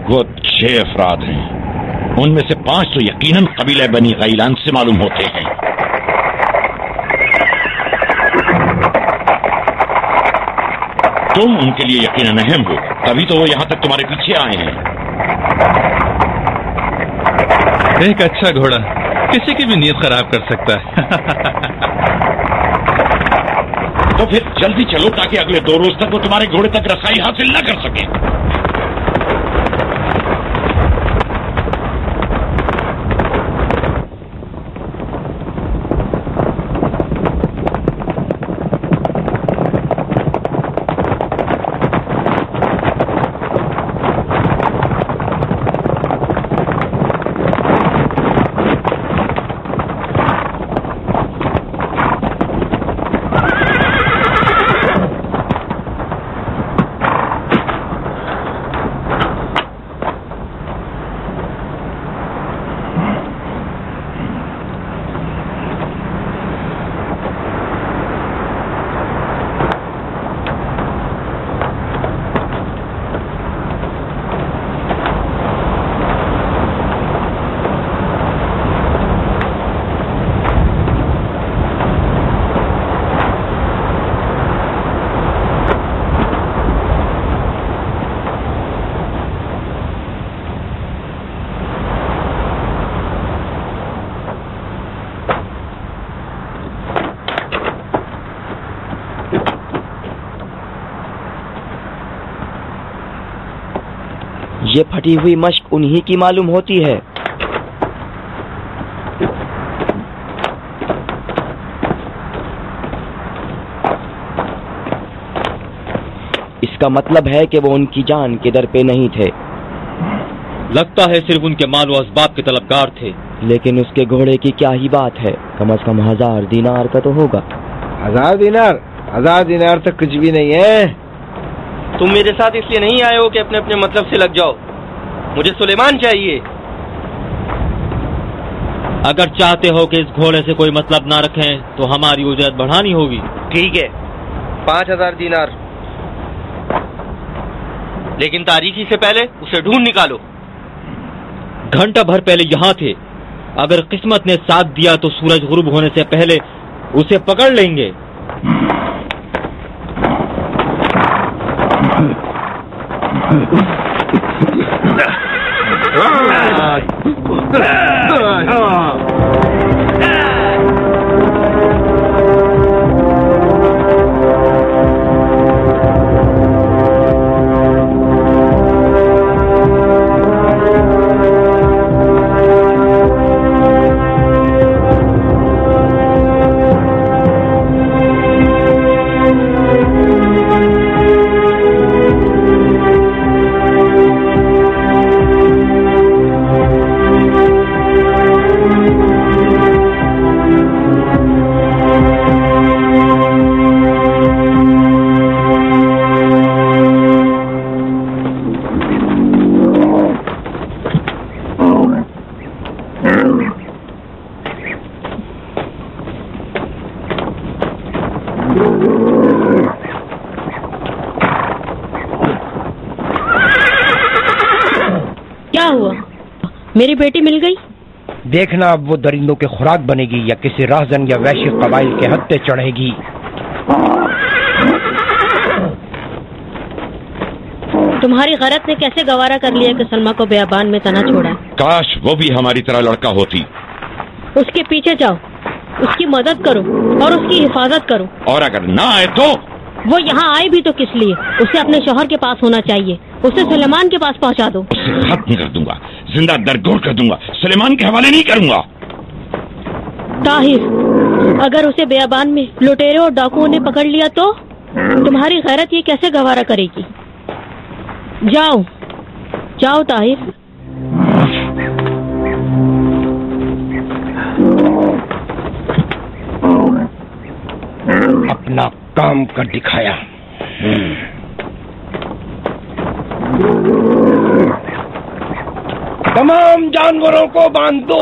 वो 6 अफराद हैं। उनमें से 5 तो यकीनन कबीले बनी गैलान से मालूम होते हैं। तुम उनके लिए यकीनन अहम हो, तभी तो वो यहां तक तुम्हारे पीछे आए हैं। एक अच्छा घोड़ा किसी की भी नीयत खराब कर सकता है। तो फिर जल्दी चलो ताकि अगले 2 रोज तक वो तुम्हारे घोड़े तक रसाई हासिल न कर सके। ये फटी हुई मश्क उन्हीं की मालूम होती है। इसका मतलब है कि वो उनकी जान के दर पे नहीं थे। लगता है सिर्फ उनके माल व असबाब के तलबगार थे। लेकिन उसके घोड़े की क्या ही बात है, कम से कम 1000 दीनार का तो होगा। 1000 दीनार? 1000 दीनार तो कुछ भी नहीं है। तुम मेरे साथ इसलिए नहीं आए हो कि अपने अपने मतलब से लग जाओ। मुझे सुलेमान चाहिए। अगर चाहते हो कि इस घोड़े से कोई मतलब ना रखें तो हमारी उजरत बढ़ानी होगी। ठीक है, 5000 दीनार, लेकिन तारीखी से पहले उसे ढूंढ निकालो। घंटा भर पहले यहाँ थे, अगर किस्मत ने साथ दिया तो सूरज गुरूब होने से पहले उसे पकड़ लेंगे। क्या हुआ? मेरी बेटी मिल गई? देखना अब वो दरिंदों के खुराक बनेगी या किसी राहजन या वैश्य कबाइल के हत्थे चढ़ेगी। तुम्हारी गैरत ने कैसे गवारा कर लिया कि सलमा को बेअबान में तना छोड़ा? काश वो भी हमारी तरह लड़का होती। उसके पीछे जाओ, उसकी मदद करो और उसकी हिफाजत करो। और अगर ना आए तो? वो यहाँ आए भी तो किस लिए? उसे अपने शौहर के पास होना चाहिए। उसे सुलेमान के पास पहुँचा दो। उसे खत्म कर दूंगा, जिंदा दरगोर कर दूंगा, सुलेमान के हवाले नहीं करूंगा। ताहिर, अगर उसे बेअबान में लुटेरे और डाकुओं ने पकड़ लिया तो तुम्हारी गैरत ये कैसे गवारा करेगी? जाओ जाओ ताहिर। अपना काम कर दिखाया। तमाम जानवरों को बांध दो।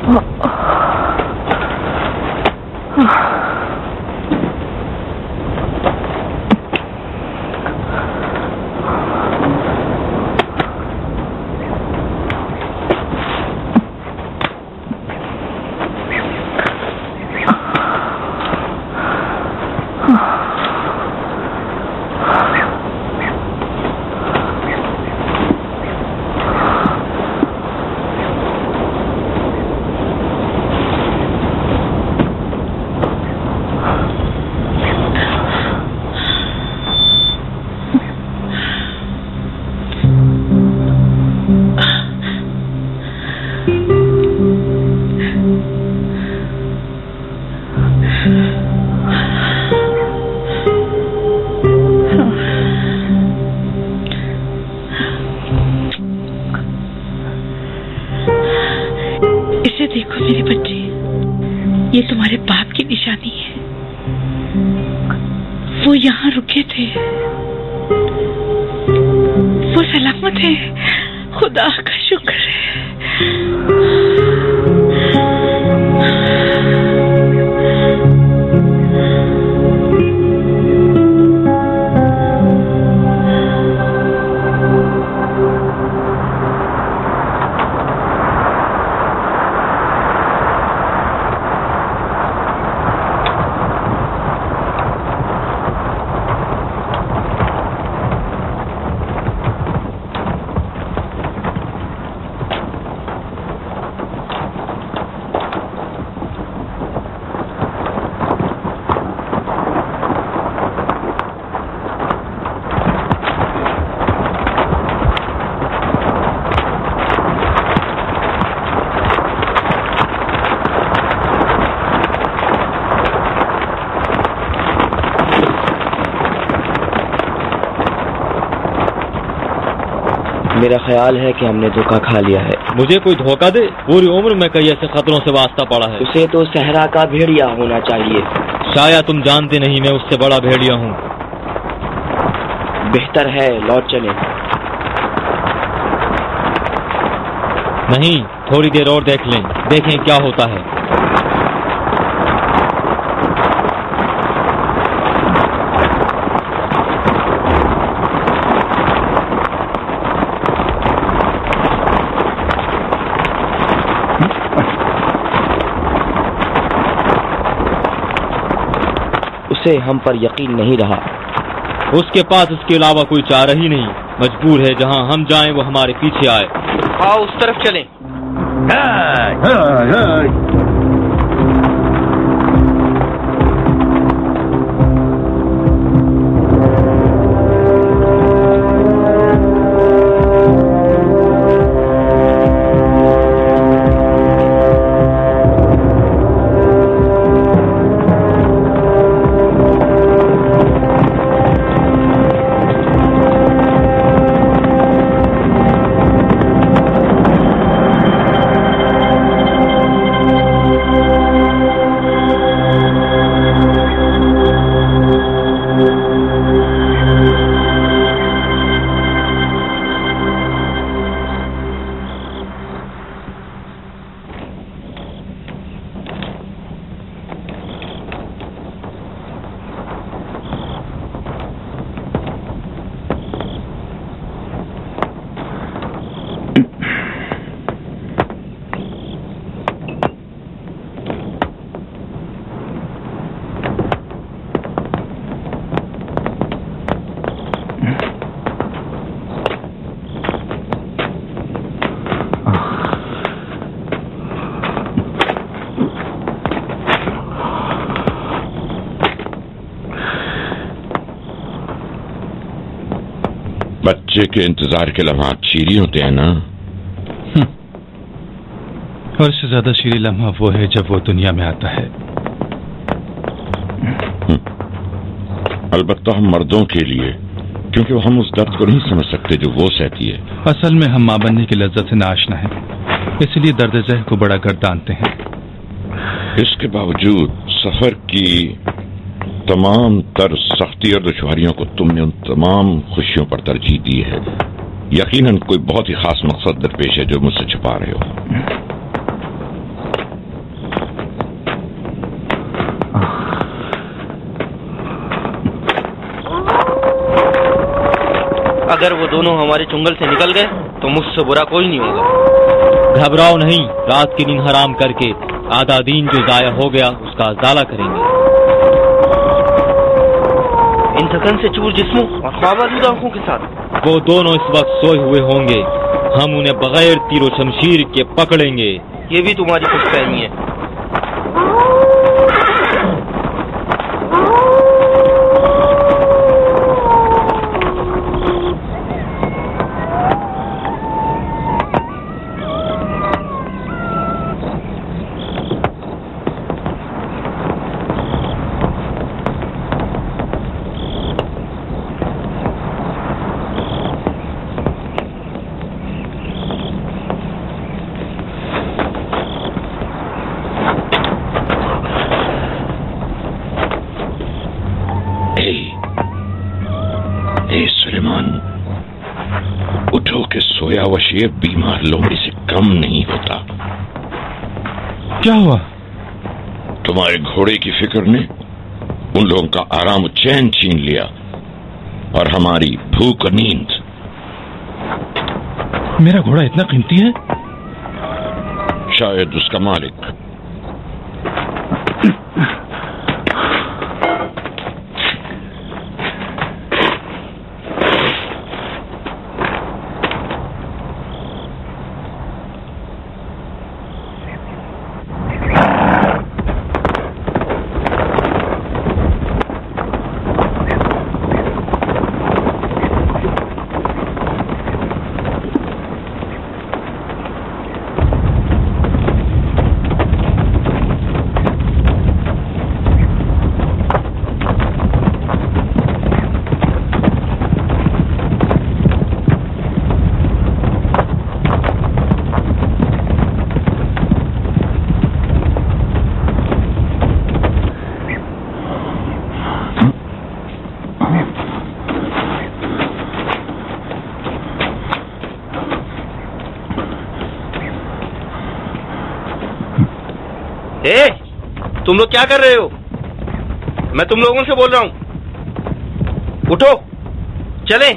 देखो मेरे बच्चे, ये तुम्हारे बाप की निशानी है। वो यहाँ रुके थे, वो सलामत है, खुदा का शुक्र है। मेरा ख्याल है कि हमने धोखा खा लिया है। मुझे कोई धोखा दे? पूरी उम्र में कई ऐसे खतरों से वास्ता पड़ा है। उसे तो सहरा का भेड़िया होना चाहिए। शायद तुम जानते नहीं, मैं उससे बड़ा भेड़िया हूँ। बेहतर है लौट चले। नहीं, थोड़ी देर और देख लें, देखें क्या होता है। उसे हम पर यकीन नहीं रहा। उसके पास इसके अलावा कोई चारा ही नहीं। मजबूर है जहां हम जाएं वो हमारे पीछे आए। आओ उस तरफ चलें। बच्चे के इंतजार के लम्हा शीरी होते हैं ना। और इससे ज्यादा शीरी लम्हा वो है जब वो दुनिया में आता है। अलबत्ता हम मर्दों के लिए, क्योंकि हम उस दर्द को नहीं समझ सकते जो वो सहती है। असल में हम मां बनने की लज्जत से नाआशना है, इसलिए दर्द ज़ह को बड़ा गर्दानते हैं। इसके बावजूद सफर की तमाम तर सख्ती और दुश्वारियों को तुमने उन तमाम खुशियों पर तरजीह दी है। यकीनन कोई बहुत ही खास मकसद दरपेश है जो मुझसे छुपा रहे हो। अगर वो दोनों हमारे चुंगल से निकल गए तो मुझसे बुरा कोई नहीं होगा। घबराओ नहीं, रात की नींद हराम करके आधा दिन जो जाया हो गया उसका उजाला करेंगे। इन थकन से चूर जिस्मों और ख्वाब-आलूद आंखों के साथ वो दोनों इस वक्त सोए हुए होंगे, हम उन्हें बगैर तीर और शमशीर के पकड़ेंगे। ये भी तुम्हारी खुशफहमी है। ये बीमार लोमड़ी से कम नहीं होता। क्या हुआ? तुम्हारे घोड़े की फिक्र ने उन लोगों का आराम चैन छीन लिया और हमारी भूख और नींद। मेरा घोड़ा इतना कीमती है? शायद उसका मालिक। तुम लोग क्या कर रहे हो? मैं तुम लोगों से बोल रहा हूं, उठो चलें।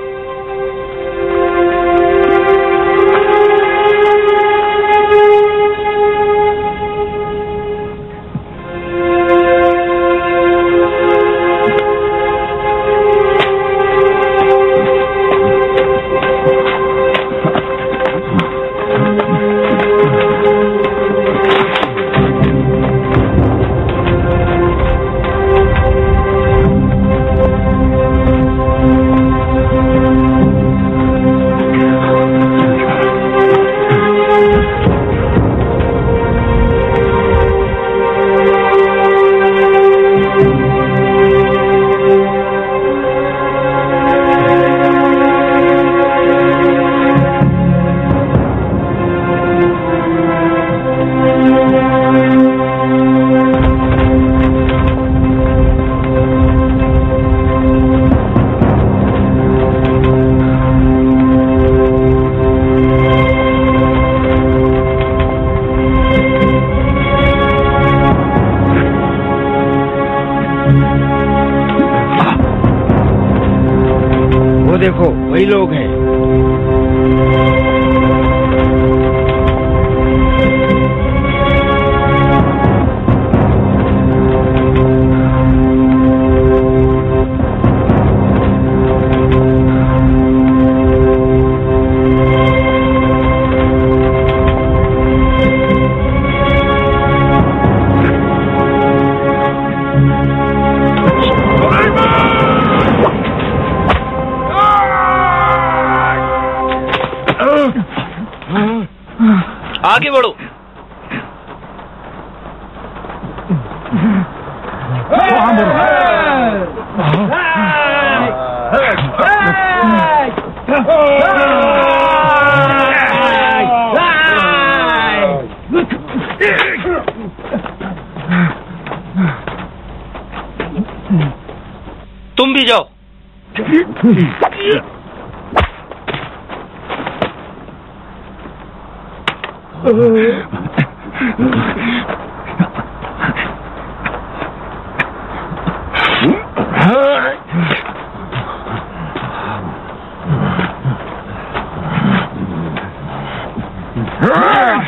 देखो वही लोग हैं। आगे बढ़ो। तुम भी जाओ।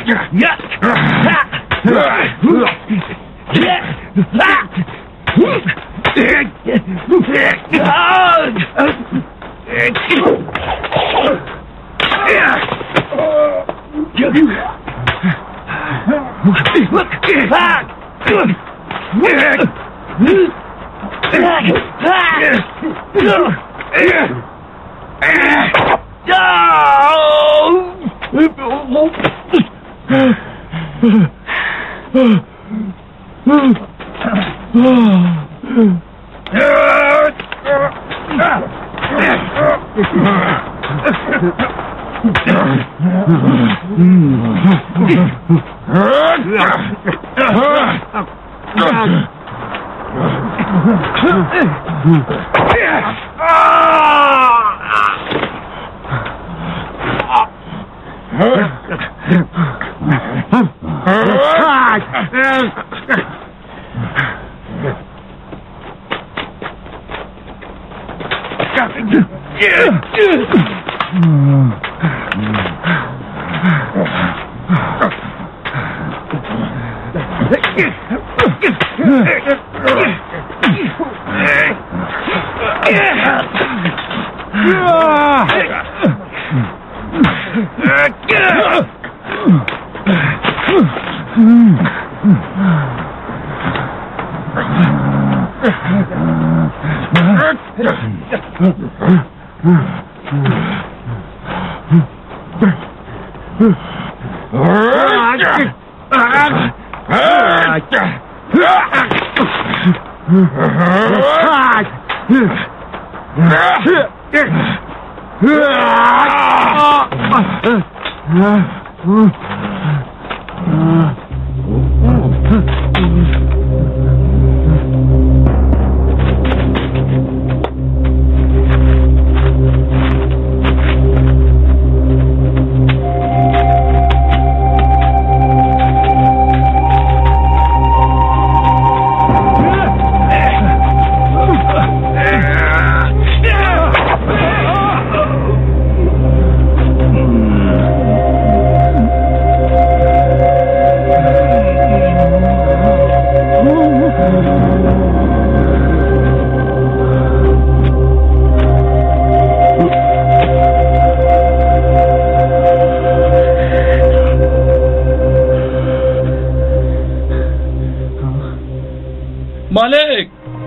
मालिक,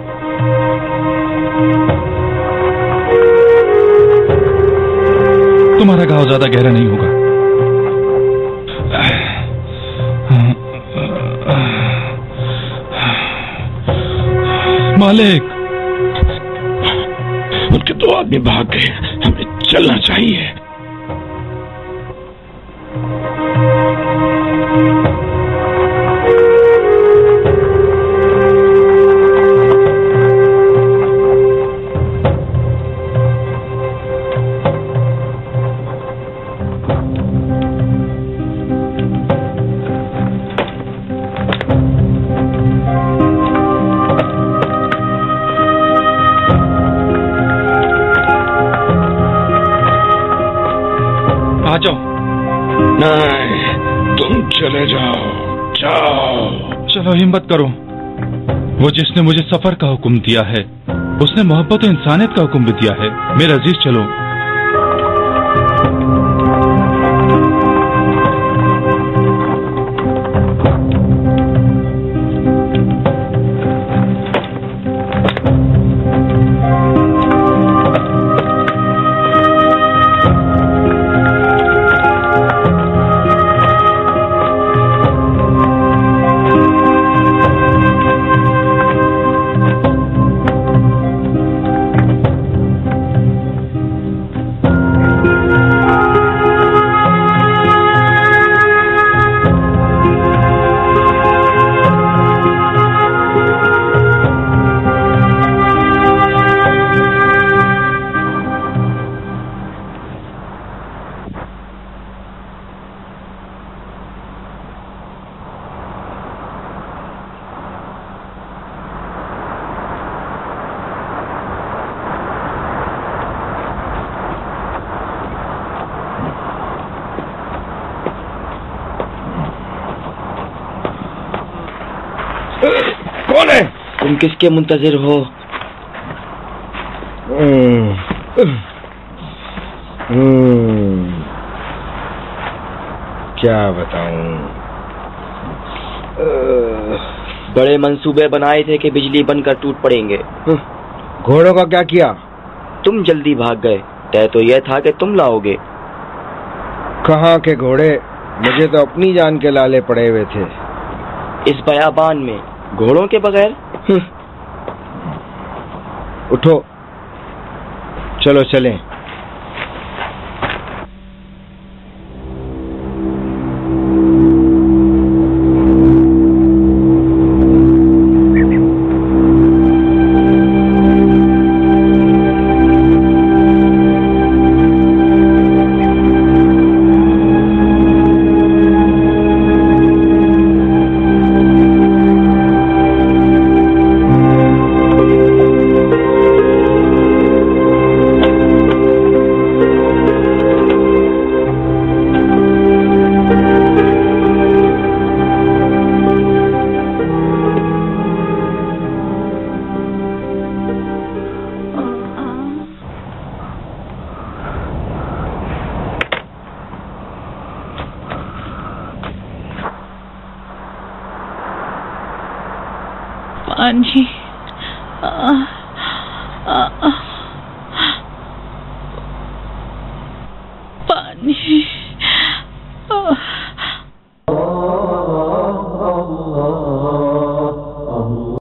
तुम्हारा घाव ज्यादा गहरा नहीं होगा। मालिक, उनके 2 आदमी भाग गए, हमें चलना चाहिए। नहीं, तुम चले जाओ, जाओ। चलो हिम्मत करो। वो जिसने मुझे सफर का हुक्म दिया है, उसने मोहब्बत और इंसानियत का हुक्म भी दिया है। मेरे अजीज चलो। कौन है? तुम किसके मुंतजिर हो? क्या बताऊं? बड़े मंसूबे बनाए थे कि बिजली बनकर टूट पड़ेंगे। घोड़ों का क्या किया? तुम जल्दी भाग गए। तय तो यह था कि तुम लाओगे। कहाँ के घोड़े? मुझे तो अपनी जान के लाले पड़े हुए थे। इस बयाबान में घोड़ों के बगैर? उठो, चलो चलें। पानी, पानी।